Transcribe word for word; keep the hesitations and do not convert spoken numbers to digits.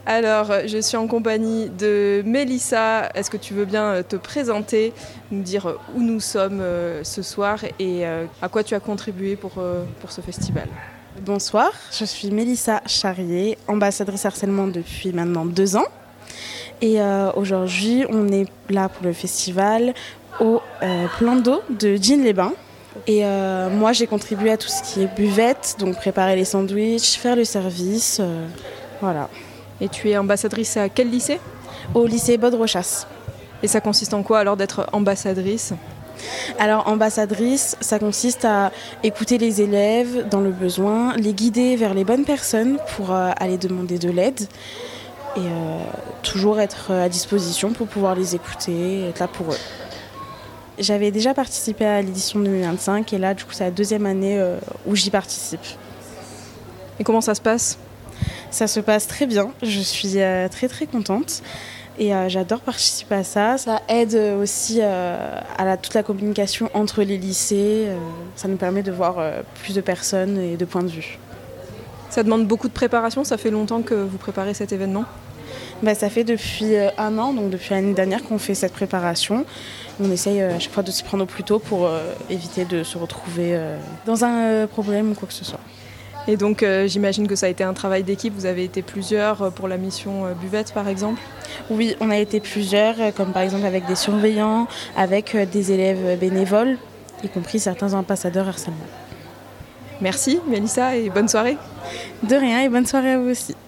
Alors, je suis en compagnie de Mélissa. Est-ce que tu veux bien te présenter, nous dire où nous sommes ce soir et à quoi tu as contribué pour, pour ce festival ? Bonsoir, je suis Mélissa Charrier, ambassadrice harcèlement depuis maintenant deux ans. Et euh, aujourd'hui, on est là pour le festival au euh, Plan d'eau de Digne-les-Bains. Et euh, moi, j'ai contribué à tout ce qui est buvette, donc préparer les sandwichs, faire le service, euh, voilà. Et tu es ambassadrice à quel lycée ? Au lycée Baudre-Chasse. Et ça consiste en quoi alors d'être ambassadrice ? Alors ambassadrice, ça consiste à écouter les élèves dans le besoin, les guider vers les bonnes personnes pour euh, aller demander de l'aide et euh, toujours être à disposition pour pouvoir les écouter, être là pour eux. J'avais déjà participé à l'édition deux mille vingt-cinq et là du coup c'est la deuxième année euh, où j'y participe. Et comment ça se passe ? Ça se passe très bien, je suis euh, très très contente. Et euh, j'adore participer à ça. Ça aide aussi euh, à la, toute la communication entre les lycées. Euh, ça nous permet de voir euh, plus de personnes et de points de vue. Ça demande beaucoup de préparation. Ça fait longtemps que vous préparez cet événement ? Bah, ça fait depuis euh, un an, donc depuis l'année dernière qu'on fait cette préparation. On essaye euh, à chaque fois de s'y prendre au plus tôt pour euh, éviter de se retrouver euh, dans un euh, problème ou quoi que ce soit. Et donc euh, j'imagine que ça a été un travail d'équipe, vous avez été plusieurs pour la mission euh, buvette par exemple ? Oui, on a été plusieurs, comme par exemple avec des surveillants, avec des élèves bénévoles, y compris certains ambassadeurs harcèlement. Merci Mélissa et bonne soirée. De rien et bonne soirée à vous aussi.